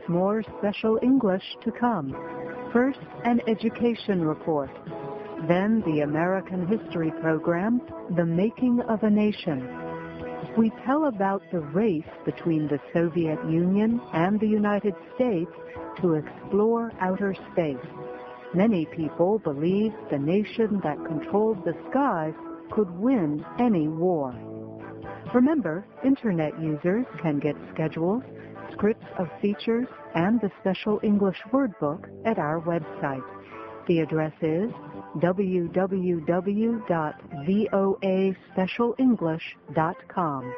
more special English to come. First, an education report. Then the American History program, The Making of a Nation. We tell about the race between the Soviet Union and the United States to explore outer space. Many people believe the nation that controlled the skies could win any war. Remember, Internet users can get schedules, scripts of features, and the special English word book at our website. The address is www.voaspecialenglish.com.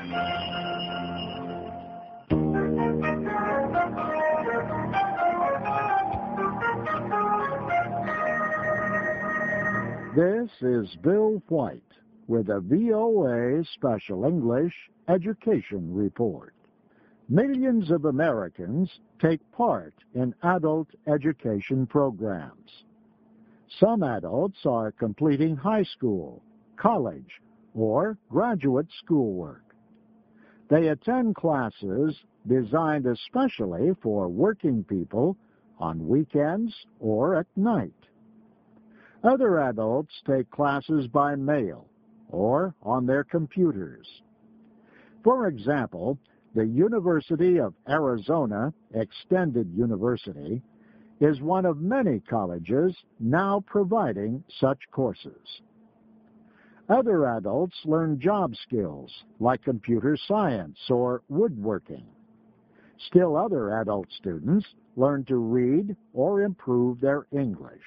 This is Bill White with a VOA Special English Education Report. Millions of Americans take part in adult education programs. Some adults are completing high school, college, or graduate schoolwork. They attend classes designed especially for working people on weekends or at night. Other adults take classes by mail or on their computers. For example, the University of Arizona Extended University is one of many colleges now providing such courses. Other adults learn job skills like computer science or woodworking. Still other adult students learn to read or improve their English.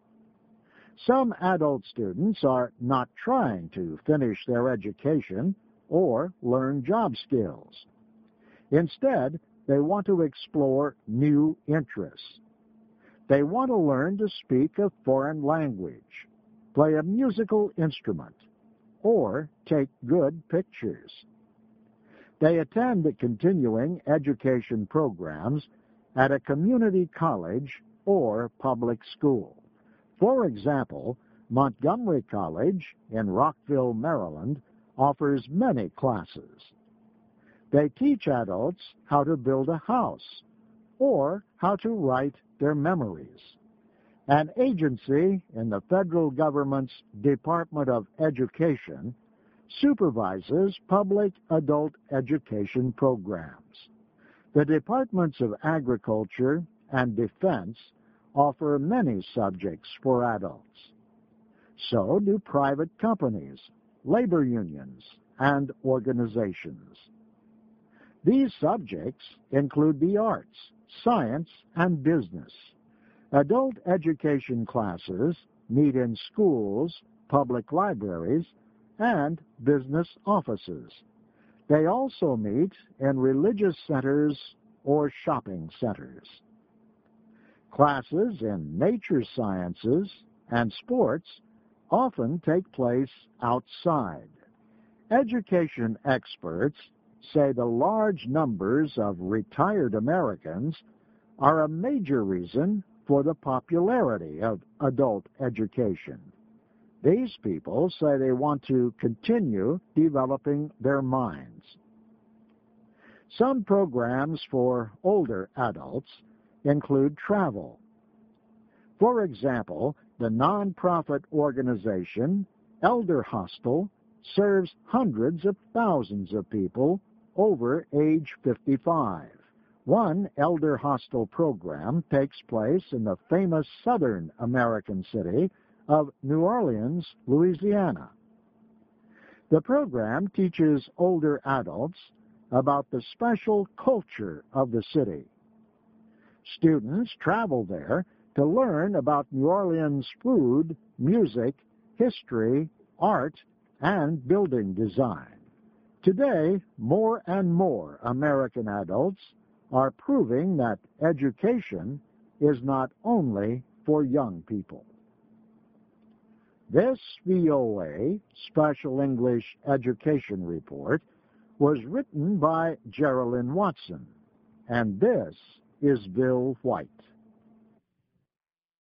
Some adult students are not trying to finish their education or learn job skills. Instead, they want to explore new interests. They want to learn to speak a foreign language, play a musical instrument, or take good pictures. They attend the continuing education programs at a community college or public school. For example, Montgomery College in Rockville, Maryland, offers many classes. They teach adults how to build a house or how to write their memories. An agency in the federal government's Department of Education supervises public adult education programs. The Departments of Agriculture and Defense offer many subjects for adults. So do private companies, labor unions, and organizations. These subjects include the arts, science, and business. Adult education classes meet in schools, public libraries, and business offices. They also meet in religious centers or shopping centers. Classes in nature sciences and sports often take place outside. Education experts say the large numbers of retired Americans are a major reason for the popularity of adult education. These people say they want to continue developing their minds. Some programs for older adults include travel. For example, the nonprofit organization Elder Hostel serves hundreds of thousands of people over age 55. One Elder Hostel program takes place in the famous southern American city of New Orleans, Louisiana. The program teaches older adults about the special culture of the city. Students travel there to learn about New Orleans food, music, history, art, and building design. Today, more and more American adults are proving that education is not only for young people. This VOA Special English Education Report was written by Geraldine Watson, and this is Bill White.